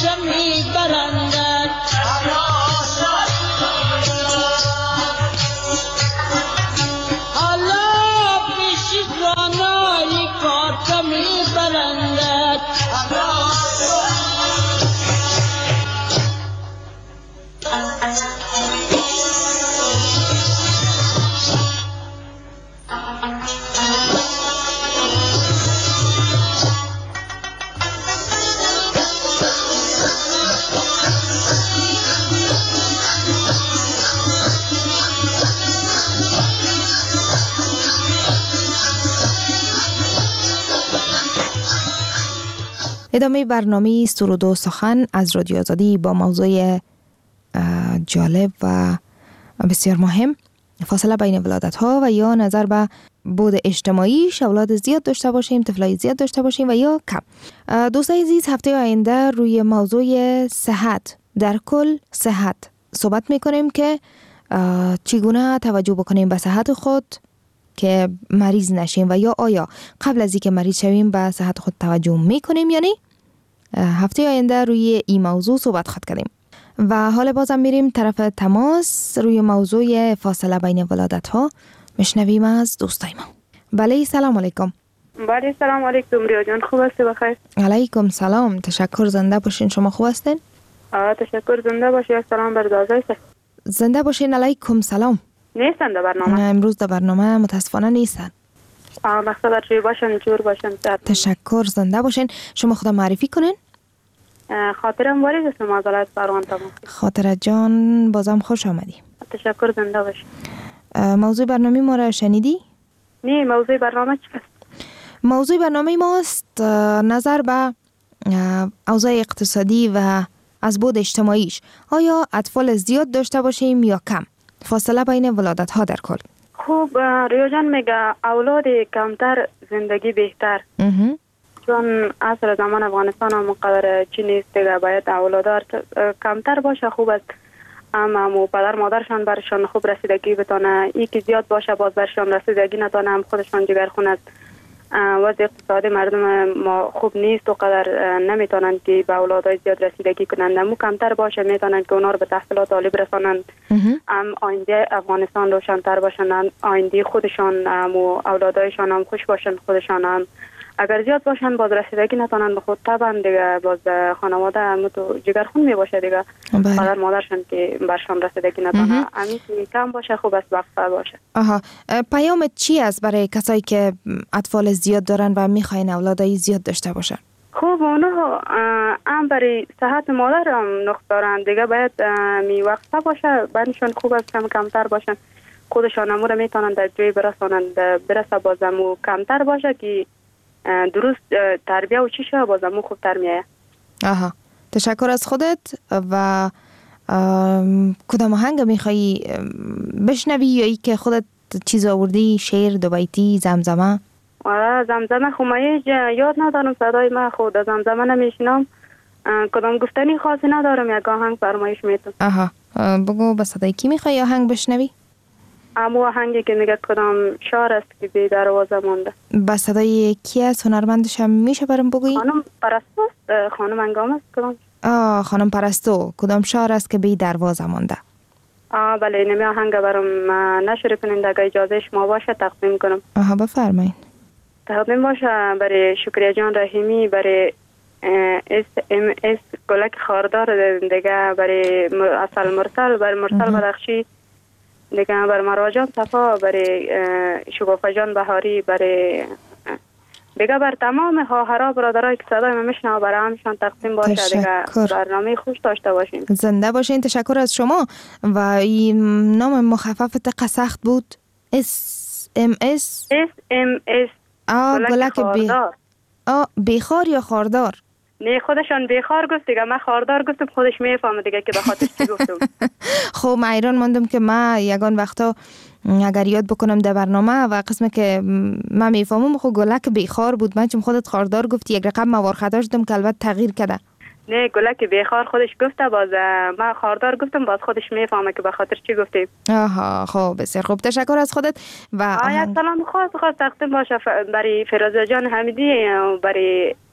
می برندد حالا پیش رانای کارت می برندد ادامه برنامه سرود و سخن از رادیو آزادی با موضوع جالب و بسیار مهم، فاصله بین ولادت ها و یا نظر به بود اجتماعیش، اولاد زیاد داشته باشیم، طفلای زیاد داشته باشیم و یا کم. دوستای عزیز، هفته آینده روی موضوع صحت در کل صحت صحبت میکنیم که چگونه توجه بکنیم به صحت خود که مریض نشیم و یا آیا قبل از اینکه مریض شویم به صحت خود توجه میکنیم یا نه. هفته آینده روی این موضوع صحبت خواهد کردیم. و حالا بازم میریم طرف تماس روی موضوع فاصله بین ولادت ها. مشنویم از دوستای ما. بله، سلام علیکم. بله، سلام علیکم. ریا جان خوب هستی؟ بخیر. علیکم سلام، تشکر. زنده باشین. شما خوب هستین؟ آه تشکر. زنده باشی. سلام بر دازای زنده باشین. علیکم سلام. نیستن در برنامه؟ امروز در برنامه متاسفانه نیستن. آه مقصد چی باشن جور باشن. تشکر. زنده باشین. شما خدا معرفی کنین. خاطرم وارد است معذرت فرمان تمام. خاطره جان بازم خوش آمدی. تشکر. زنده باشی. موضوع برنامه ما را شنیدی؟ نه، موضوع برنامه چی است؟ موضوع برنامه ماست نظر به اوضاع اقتصادی و از بود اجتماعیش. آیا اطفال زیاد داشته باشیم یا کم؟ فاصله بین ولادت ها در کل. خوب، ریا جان میگه اولاد کمتر زندگی بهتر. چون اصل زمان افغانستان هم مقدر چی نیست دیگه، باید اولادار کمتر باشه. خوب است اما پدر مادرشان برشان خوب رسیدگی بتانه. ای که زیاد باشه باز برشان رسیدگی نتانه، هم خودشان جگر خونت. وضع اقتصادی مردم ما خوب نیست و قدر نمیتونند که به اولادای زیاد رسیدگی کنند. مو کمتر باشه میتونند که اونا رو به تحصیلات عالی برسانند. هم آینده افغانستان روشن‌تر باشند، آینده خودشان و اولادایشان هم خوش باشند. خودشان هم اگر زیاد باشن باز رسیدگی نتونن به خود طبعا دیگه باز خانواده همو تو جگرخون می باشه دیگه. پدر مادرشان که برشان رسیدگی نتونه. همین که کم باشه خوب است وقفه باشه. آها، پیام چی است برای کسایی که اطفال زیاد دارن و میخواین اولادای زیاد داشته باشن؟ خوب، اونا هم برای صحت مادر هم نقص دارن دیگه، باید می وقفه باشه. برشان خوب است کم کمتر باشن، خودشان همو رو میتونن در جای برسانند. برسه باز همو کمتر باشه که درست تربیه و چی شده باز همون خوب تر میایه. آها، تشکر از خودت. و کدام آهنگ میخوایی بشنوی یا ای که خودت چیز آوردی؟ شعر، دو بیتی، زمزمه؟ آره زمزمه خمایه یاد ندارم، صدای من خود زمزمه نمیشنم. کدام گفتنی خاصی ندارم، یک آهنگ فرمایش میتونم. آها، بگو به صدای کی میخوایی آهنگ بشنوی؟ امو آهنگی که میگه کدام شعر است که بی دروازه مونده. با صدای کی است؟ هنرمندش هم میشه برام بگویی؟ خانم پرستو است. خانم انگام است. کدام؟ آه خانم پرستو، کدام شعر است که بی دروازه مونده؟ آه بله، نمی آهنگ برام نشر کنین اگه اجازه شما باشه تقدیم کنم. آها بفرمایید. تقدیم باشه برای شکریه جان رحیمی، برای اس ام اس گلک خاردار دیگه، برای اصل مرسل، برای مرسل بدخشی دیگه، برای مراجان صفا، برای شگوفه جان بهاری، برای دیگه بر تمام خواهرها برادرایی که صدای من میشنوه برای همشان تقسیم باشه دیگه. برنامه خوش داشته باشین. زنده باشین. تشکر از شما. و این نام مخفف دقیقه سخت بود. اس ام اس اس ام اس آه گلک بی آه بیخار یا خاردار؟ نه خودشان بیخار گفت دیگه، من خاردار گفتم خودش میفهمه دیگه که به خاطر چی گفتم. خب من ایران ماندم که من یگان وقتا اگر یاد بکنم در برنامه و قسمه که من میفهمم خب گلک بیخار بود. من چون خودت خاردار گفتی یک رقم موار خطا شدم که البته تغییر کرده. نه گلک بیخار خودش گفته، باز من خاردار گفتم باز خودش میفهمه که به خاطر چی گفتیم. آها خب بسیار خوب. تشکر از خودت. و آیا سلام خاص خاص تقدیم باشه برای فیروزه جان حمیدی، برای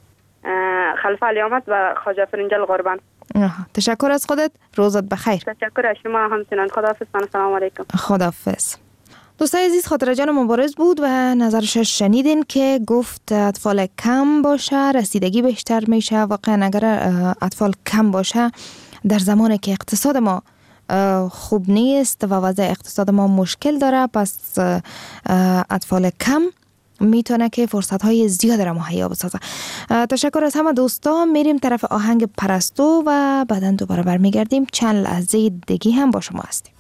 خلیفه علی احمد و خواجه فرنجل قربان. تشکر از خودت، روزت بخیر. تشکر از شما همچنان. خداحافظ. سلام علیکم. خداحافظ. دوستای عزیز، خاطره جان مبارز بود و نظرش شنیدین که گفت اطفال کم باشه رسیدگی بیشتر میشه. واقعا اگر اطفال کم باشه در زمانی که اقتصاد ما خوب نیست و وضع اقتصاد ما مشکل داره، پس اطفال کم میتونه که فرصت های زیاد را مهیا بسازه. تشکر از همه دوستا. میریم طرف آهنگ پرستو و بعداً دوباره برمیگردیم. چند لحظه دیگه هم با شما هستیم.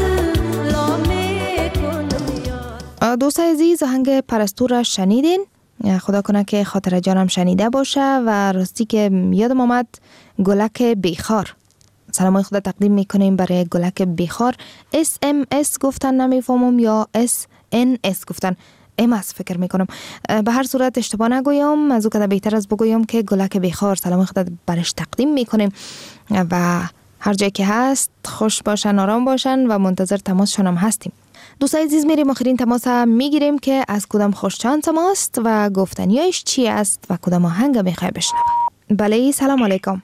دوست عزیز، آهنگ پرستو را شنیدین خدا کنه که خاطر جانم شنیده باشه. و راستی که یادم آمد گلک بیخار، سلامای خدا تقدیم میکنیم برای گلک بیخار. اس ام اس گفتن نمیفهمم یا اس ان اس گفتن، ام اس فکر میکنم. به هر صورت اشتباه نگویم، از او که بهتر از بگویم که گلک بیخار سلام خدا برش تقدیم میکنیم و هر جایی که هست خوش باشن، آرام باشن و منتظر تماسشان هم هستیم. دوستای عزیز میریم آخرین تماس میگیریم که از کدام خوشچانس ماست و گفتنیایش چی است و کدام آهنگ میخوای بشنوه. بله سلام علیکم.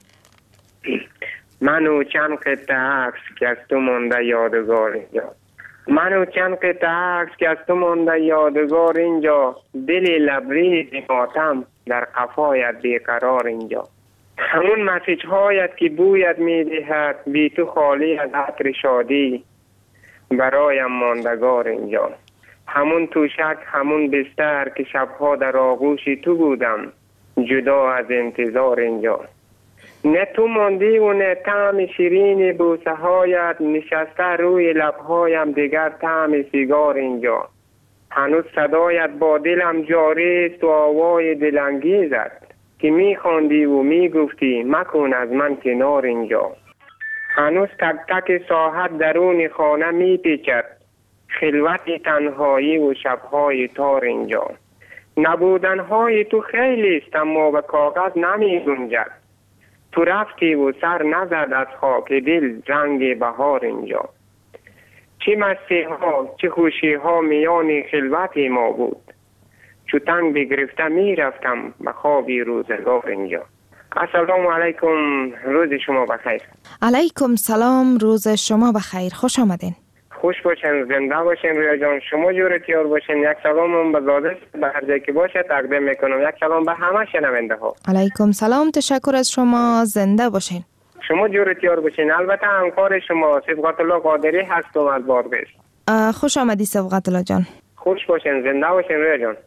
منو چند قطعه عکس که از تو مونده یادگار اینجا، منو چند قطعه عکس که از تو مونده یادگار اینجا، دل لبریز ماتم در قفایت بیقرار اینجا، همون مسیج هایت که بویت میدهد بی تو خالی از عطر شادی برایم ماندگار اینجا، همون توشک همون بستر که شبها در آغوش تو بودم جدا از انتظار اینجا، نه تو ماندی و نه طعم شیرین بوسه هایت نشسته روی لبهایم دیگر طعم سیگار اینجا، هنوز صدایت با دلم جاری است و آوای دلانگیزت که میخواندی و میگفتی مکن از من کنار اینجا، هنوز تک تک ساعت درون خانه میپیچد خلوت تنهایی و شبهای تار اینجا، نبودنهای تو خیلی است اما به کاغذ نمی گنجد، تو رفتی و سر نزد از خاک دل رنگ بهار اینجا، چه مستی ها چه خوشی ها میان خلوت ما بود، چو تنگ بگرفته می رفتم به خوابی روزگار اینجا. السلام علیکم، روز شما بخیر. علیکم سلام، روز شما بخیر، خوش آمدین. خوش باشین، زنده باشین رویا جان، شما جورتیار باشین. یک سلام به زاده به هر جایی که باشه تقدیم میکنم، یک سلام به همه شنونده ها. علیکم سلام، تشکر از شما، زنده باشین. شما جورتیار باشین. البته همکار شما صبغت الله قادری هستم از بادغیس. خوش آمدی صبغت الله جان. خوش باشین، زنده باشین رویا جان.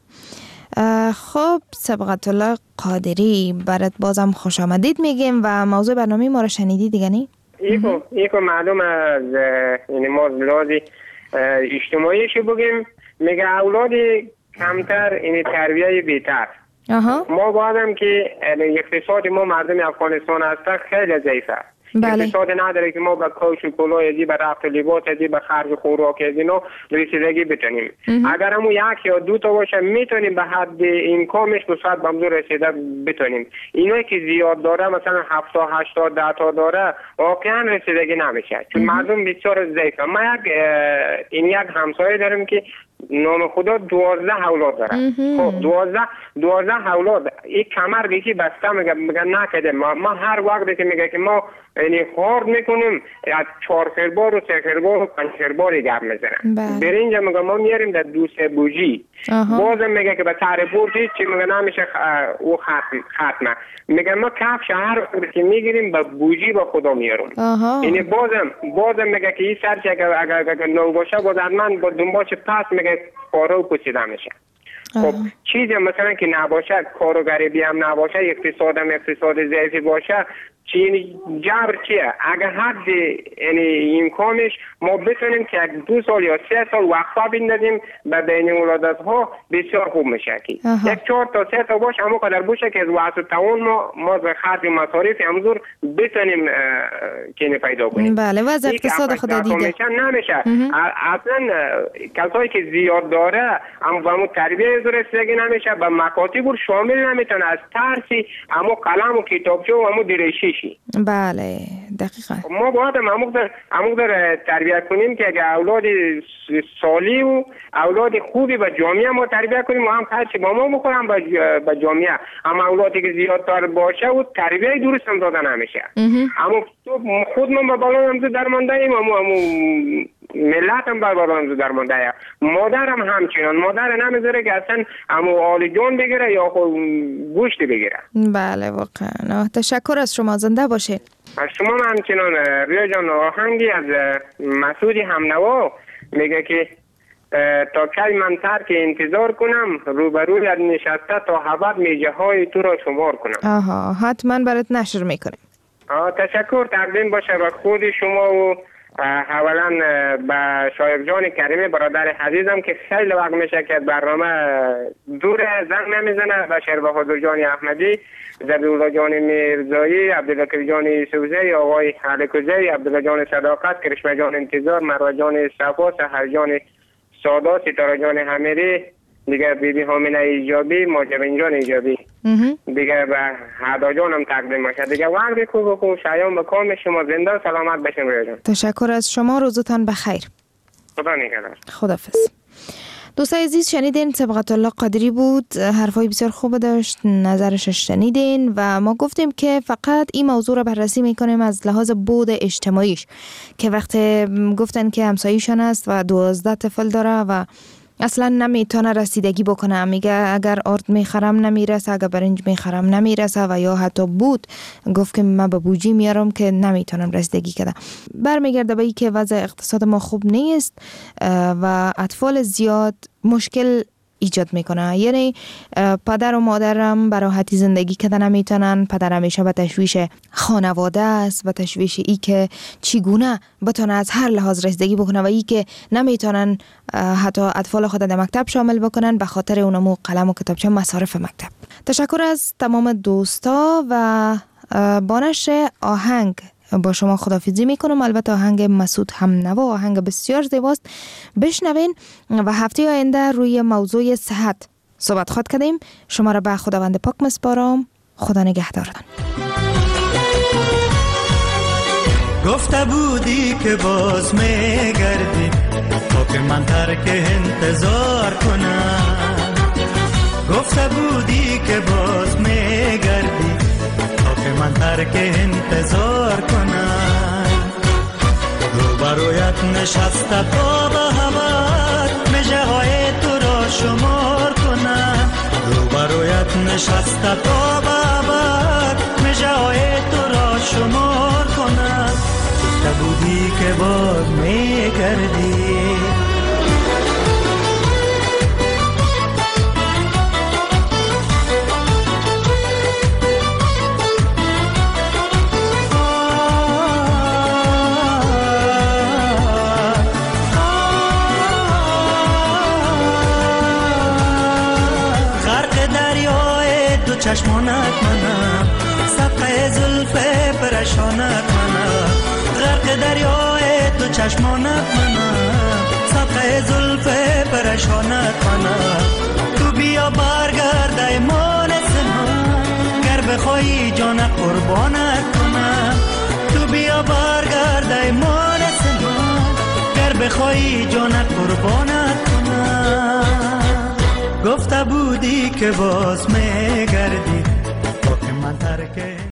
خب صبغت الله قادری، برات بازم خوش آمدید میگیم و موضوع برنامه ما رو شنیدی دیگه نی؟ ایکو ایکو معلوم از این ما لازی اجتماعیش بگیم، میگه اولاد کمتر این تربیه بیتر. ما بادم که اقتصاد ما مردم افغانستان هسته خیلی ضعیفه. بله. اقتصاد نداره که ما به کاش و کلاه ازی به رفت لباس ازی به خرج خوراک از اینا رسیدگی بتونیم. اگر همون یک یا دو تا باشه میتونیم به حد اینکامش به صد بمزور رسیده بتونیم. اینایی که زیاد داره مثلا هفتاد هشتاد ده تا داره واقعا رسیدگی نمیشه چون مردم بسیار ضعیفه. ما یک این یک همسایه داریم که نام خدا دوازده اولاد داره. خب دوازده دوازده اولاد این کمر دیگه بسته میگه میگه نکده. ما, ما هر وقتی که میگه که ما یعنی خورد میکنیم از چهار خیربار و سه خیربار و پنج خیرباری گرم میزنه. برینج میگه ما میاریم در دو سه بوجی. بازم میگه که به سر بورد چی میگه نمیشه او ختم ختمه. میگه ما کفش هر وقتی که میگیریم به بوجی با خدا میارم. یعنی بازم بازم میگه که این سرچ اگر اگر اگر نو باشه باز من با دنبالش پس میگه کارو پوشیده میشه. خب چیزی مثلا که نباشه کارو غریبی هم نباشه اقتصاد هم اقتصاد ضعیفی باشه چی جبر چیه؟ اگر حد یعنی امکانش ما بتونیم که دو سال یا سه سال وقفه بندازیم به بین ولادت ها بسیار خوب میشه که یک چهار تا سه تا باشه اما قدر باشه که از واسه تاون ما ما به خرج مصارف همزور بتونیم که پیدا کنیم. بله و از اقتصاد خود دیگه نمیشه. اصلا کسایی که زیاد داره اما همون تربیه رسیدگی نمیشه به مکاتب شامل نمیتونه از ترسی اما قلم و کتابچه و همون دریشی. بله دقیقا. ما باید اموق در اموق در تربیت کنیم که اگر اولاد سالی و اولاد خوبی به جامعه ما تربیت کنیم و هم خرچی با ما بخورم به جامعه. اما اولادی که زیادتر باشه و تربیت درست هم داده نمیشه. اما خود ما به بالا هم درمانده ایم اما ملت هم به بالا هم درمانده ایم. مادر هم همچنان مادر نمیذاره که اصلا اما آل جان بگیره یا گوشت بگیره. بله واقعا. تشکر از شما، زنده باشه. از شما همچنان ریا جان. آهنگی از مسعودی همنوا میگه که تا کی من ترک انتظار کنم روبروی از نشسته تا ابد میجه های تو را شمار کنم. آها حتما برات نشر میکنیم. آه تشکر تقدیم باشه به خود شما و اولا به شایق جان کریمی برادر عزیزم که خیلی وقت میشه که برنامه دور زنگ نمیزنه، به شیر بهادر جان احمدی، زبیالله جان میرزایی، عبداللطیف جان یوسفزی، آقای علکوزی، عبدالله جان صداقت، کرشمه جان انتظار، مروه جان صفا، سحر جان سادا، ستاره جان حمیری، دیگه بیبی حامینه ایجابی، ماجبین جان ایجابی، دیگه به هدا جانم تقدیم باشه. دیگه وقتی خوب و خوب شایان به کام شما زنده و سلامت بشین رویا جان. تشکر از شما، روزتان بخیر. خدا نگهدار. خداحافظ. دوستای عزیز شنیدین صبغت الله قادری بود، حرفای بسیار خوب داشت، نظرش شنیدین و ما گفتیم که فقط این موضوع را بررسی میکنیم از لحاظ بود اجتماعیش که وقتی گفتن که همسایه‌شان است و دوازده طفل داره و اصلا نمیتونه رسیدگی بکنه، میگه اگر آرد میخرم نمیرسه، اگر برنج میخرم نمیرسه و یا حتی بود گفت که من به بوجی میارم که نمیتونم رسیدگی کنم. برمیگرده به این که وضع اقتصاد ما خوب نیست و اطفال زیاد مشکل ایجاد میکنه. یعنی پدر و مادرم به راحتی زندگی کردن نمیتونن، پدر همیشه به تشویش خانواده است، به تشویش ای که چگونه بتونه از هر لحاظ رسیدگی بکنه و ای که نمیتونن حتی اطفال خود در مکتب شامل بکنن به خاطر اونمو قلم و کتابچه مصارف مکتب. تشکر از تمام دوستا و با نشر آهنگ با شما خداحافظی میکنم. البته آهنگ مسعود همنوا آهنگ بسیار زیباست، بشنوین و هفته آینده روی موضوع صحت صحبت خواهد کردیم. شما را به خداوند پاک مسپارم. خدا نگهدارتان. گفته بودی که باز میگردی تا که من ترک انتظار کنم، گفته بودی که باز میگردی تا که من ترک انتظار کنم. روبرویت نشسته تا به هوات مژه های تو را شمار کنم، روبرویت نشسته تا به هوات مژه های تو را شمار کنم. گفته بودی که باز میگردی. چشمانت منم، صفحه زلف پرشانت منم، غرق دریای تو چشمانت منم، صفحه زلف پرشانت منم. تو بیا برگرد ای مانس من، گر بخوایی جان قربانت کنم. تو بیا برگرد ای مانس من، گر بخوایی جان قربانت کنم. گفته بودی که باز میگردی تا که من ترک